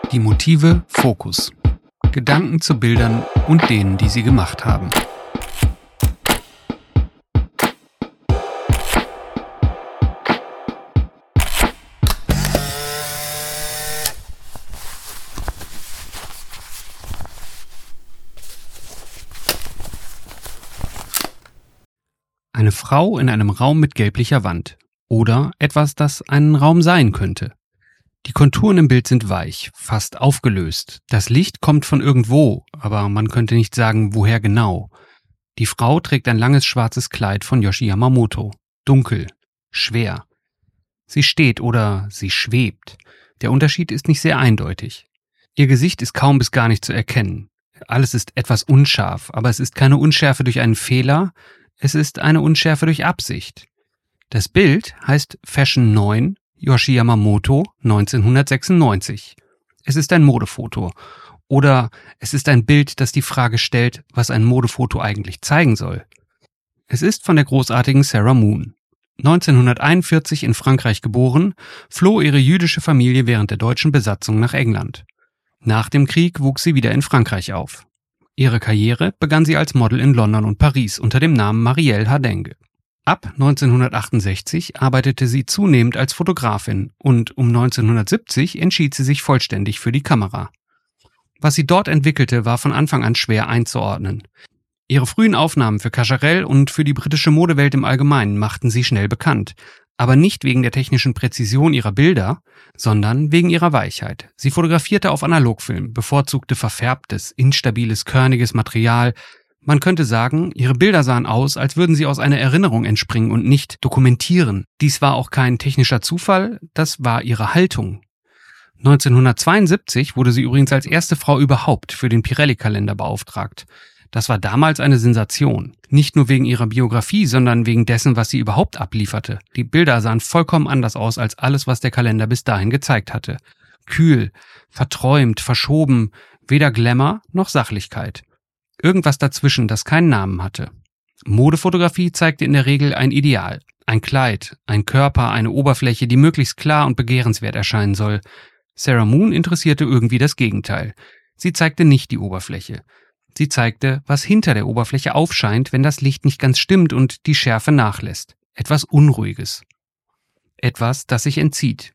Die Motive Fokus. Gedanken zu Bildern und denen, die sie gemacht haben. Eine Frau in einem Raum mit gelblicher Wand. Oder etwas, das einen Raum sein könnte. Die Konturen im Bild sind weich, fast aufgelöst. Das Licht kommt von irgendwo, aber man könnte nicht sagen, woher genau. Die Frau trägt ein langes schwarzes Kleid von Yohji Yamamoto. Dunkel, schwer. Sie steht oder sie schwebt. Der Unterschied ist nicht sehr eindeutig. Ihr Gesicht ist kaum bis gar nicht zu erkennen. Alles ist etwas unscharf, aber es ist keine Unschärfe durch einen Fehler, es ist eine Unschärfe durch Absicht. Das Bild heißt Fashion 9, Yohji Yamamoto, 1996. Es ist ein Modefoto. Oder es ist ein Bild, das die Frage stellt, was ein Modefoto eigentlich zeigen soll. Es ist von der großartigen Sarah Moon. 1941 in Frankreich geboren, floh ihre jüdische Familie während der deutschen Besatzung nach England. Nach dem Krieg wuchs sie wieder in Frankreich auf. Ihre Karriere begann sie als Model in London und Paris unter dem Namen Marielle Hardenge. Ab 1968 arbeitete sie zunehmend als Fotografin und um 1970 entschied sie sich vollständig für die Kamera. Was sie dort entwickelte, war von Anfang an schwer einzuordnen. Ihre frühen Aufnahmen für Cacharel und für die britische Modewelt im Allgemeinen machten sie schnell bekannt, aber nicht wegen der technischen Präzision ihrer Bilder, sondern wegen ihrer Weichheit. Sie fotografierte auf Analogfilm, bevorzugte verfärbtes, instabiles, körniges Material. Man könnte sagen, ihre Bilder sahen aus, als würden sie aus einer Erinnerung entspringen und nicht dokumentieren. Dies war auch kein technischer Zufall, das war ihre Haltung. 1972 wurde sie übrigens als erste Frau überhaupt für den Pirelli-Kalender beauftragt. Das war damals eine Sensation. Nicht nur wegen ihrer Biografie, sondern wegen dessen, was sie überhaupt ablieferte. Die Bilder sahen vollkommen anders aus als alles, was der Kalender bis dahin gezeigt hatte. Kühl, verträumt, verschoben, weder Glamour noch Sachlichkeit. Irgendwas dazwischen, das keinen Namen hatte. Modefotografie zeigte in der Regel ein Ideal. Ein Kleid, ein Körper, eine Oberfläche, die möglichst klar und begehrenswert erscheinen soll. Sarah Moon interessierte irgendwie das Gegenteil. Sie zeigte nicht die Oberfläche. Sie zeigte, was hinter der Oberfläche aufscheint, wenn das Licht nicht ganz stimmt und die Schärfe nachlässt. Etwas Unruhiges. Etwas, das sich entzieht.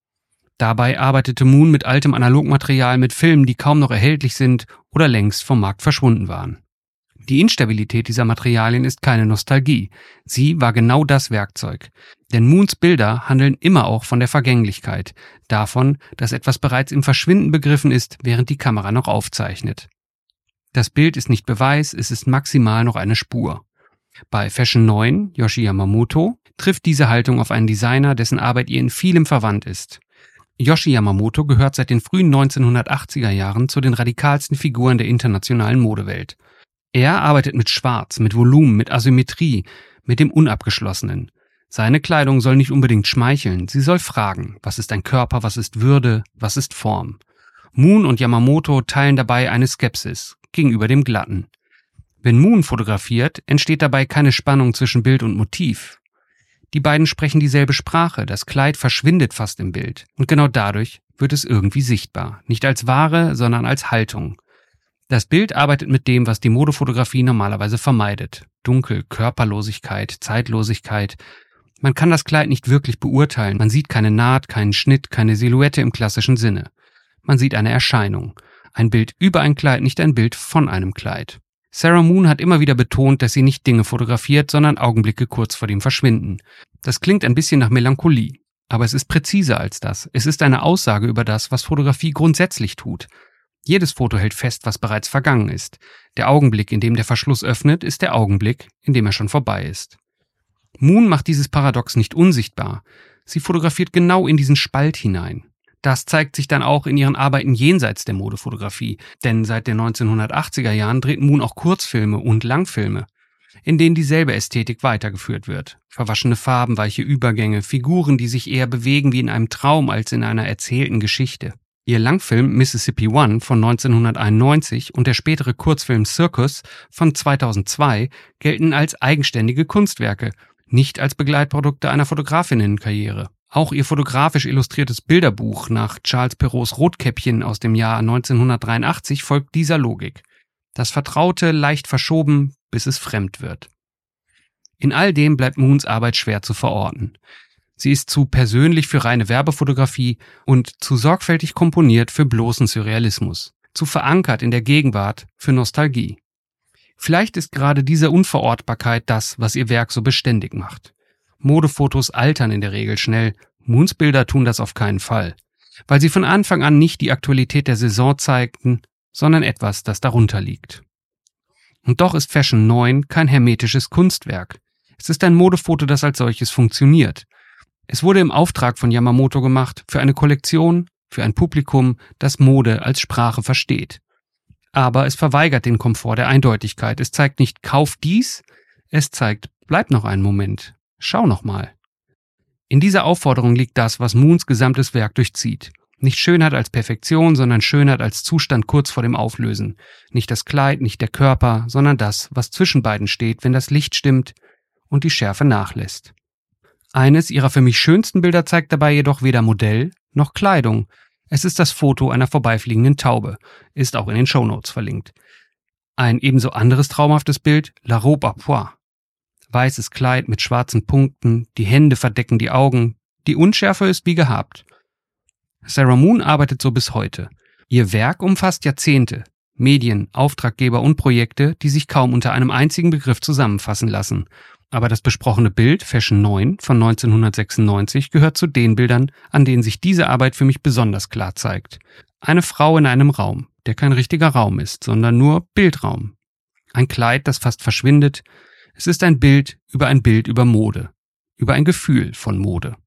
Dabei arbeitete Moon mit altem Analogmaterial, mit Filmen, die kaum noch erhältlich sind oder längst vom Markt verschwunden waren. Die Instabilität dieser Materialien ist keine Nostalgie. Sie war genau das Werkzeug. Denn Moons Bilder handeln immer auch von der Vergänglichkeit, davon, dass etwas bereits im Verschwinden begriffen ist, während die Kamera noch aufzeichnet. Das Bild ist nicht Beweis, es ist maximal noch eine Spur. Bei Fashion 9, Yohji Yamamoto, trifft diese Haltung auf einen Designer, dessen Arbeit ihr in vielem verwandt ist. Yohji Yamamoto gehört seit den frühen 1980er Jahren zu den radikalsten Figuren der internationalen Modewelt. Er arbeitet mit Schwarz, mit Volumen, mit Asymmetrie, mit dem Unabgeschlossenen. Seine Kleidung soll nicht unbedingt schmeicheln, sie soll fragen, was ist ein Körper, was ist Würde, was ist Form. Moon und Yamamoto teilen dabei eine Skepsis gegenüber dem Glatten. Wenn Moon fotografiert, entsteht dabei keine Spannung zwischen Bild und Motiv. Die beiden sprechen dieselbe Sprache, das Kleid verschwindet fast im Bild. Und genau dadurch wird es irgendwie sichtbar. Nicht als Ware, sondern als Haltung. Das Bild arbeitet mit dem, was die Modefotografie normalerweise vermeidet. Dunkel, Körperlosigkeit, Zeitlosigkeit. Man kann das Kleid nicht wirklich beurteilen. Man sieht keine Naht, keinen Schnitt, keine Silhouette im klassischen Sinne. Man sieht eine Erscheinung. Ein Bild über ein Kleid, nicht ein Bild von einem Kleid. Sarah Moon hat immer wieder betont, dass sie nicht Dinge fotografiert, sondern Augenblicke kurz vor dem Verschwinden. Das klingt ein bisschen nach Melancholie, aber es ist präziser als das. Es ist eine Aussage über das, was Fotografie grundsätzlich tut. Jedes Foto hält fest, was bereits vergangen ist. Der Augenblick, in dem der Verschluss öffnet, ist der Augenblick, in dem er schon vorbei ist. Moon macht dieses Paradox nicht unsichtbar. Sie fotografiert genau in diesen Spalt hinein. Das zeigt sich dann auch in ihren Arbeiten jenseits der Modefotografie, denn seit den 1980er Jahren dreht Moon auch Kurzfilme und Langfilme, in denen dieselbe Ästhetik weitergeführt wird. Verwaschene Farben, weiche Übergänge, Figuren, die sich eher bewegen wie in einem Traum als in einer erzählten Geschichte. Ihr Langfilm Mississippi 1 von 1991 und der spätere Kurzfilm Circus von 2002 gelten als eigenständige Kunstwerke, nicht als Begleitprodukte einer Fotografinnenkarriere. Auch ihr fotografisch illustriertes Bilderbuch nach Charles Perraults Rotkäppchen aus dem Jahr 1983 folgt dieser Logik. Das Vertraute leicht verschoben, bis es fremd wird. In all dem bleibt Moons Arbeit schwer zu verorten. Sie ist zu persönlich für reine Werbefotografie und zu sorgfältig komponiert für bloßen Surrealismus, zu verankert in der Gegenwart für Nostalgie. Vielleicht ist gerade diese Unverortbarkeit das, was ihr Werk so beständig macht. Modefotos altern in der Regel schnell, Moons Bilder tun das auf keinen Fall, weil sie von Anfang an nicht die Aktualität der Saison zeigten, sondern etwas, das darunter liegt. Und doch ist Fashion 9 kein hermetisches Kunstwerk. Es ist ein Modefoto, das als solches funktioniert. Es wurde im Auftrag von Yamamoto gemacht, für eine Kollektion, für ein Publikum, das Mode als Sprache versteht. Aber es verweigert den Komfort der Eindeutigkeit. Es zeigt nicht, kauf dies, es zeigt, bleib noch einen Moment, schau noch mal. In dieser Aufforderung liegt das, was Moons gesamtes Werk durchzieht. Nicht Schönheit als Perfektion, sondern Schönheit als Zustand kurz vor dem Auflösen. Nicht das Kleid, nicht der Körper, sondern das, was zwischen beiden steht, wenn das Licht stimmt und die Schärfe nachlässt. Eines ihrer für mich schönsten Bilder zeigt dabei jedoch weder Modell noch Kleidung. Es ist das Foto einer vorbeifliegenden Taube, ist auch in den Shownotes verlinkt. Ein ebenso anderes traumhaftes Bild, La Robe à Pois. Weißes Kleid mit schwarzen Punkten, die Hände verdecken die Augen, die Unschärfe ist wie gehabt. Sarah Moon arbeitet so bis heute. Ihr Werk umfasst Jahrzehnte, Medien, Auftraggeber und Projekte, die sich kaum unter einem einzigen Begriff zusammenfassen lassen. Aber das besprochene Bild, Fashion 9 von 1996, gehört zu den Bildern, an denen sich diese Arbeit für mich besonders klar zeigt. Eine Frau in einem Raum, der kein richtiger Raum ist, sondern nur Bildraum. Ein Kleid, das fast verschwindet. Es ist ein Bild über Mode, über ein Gefühl von Mode.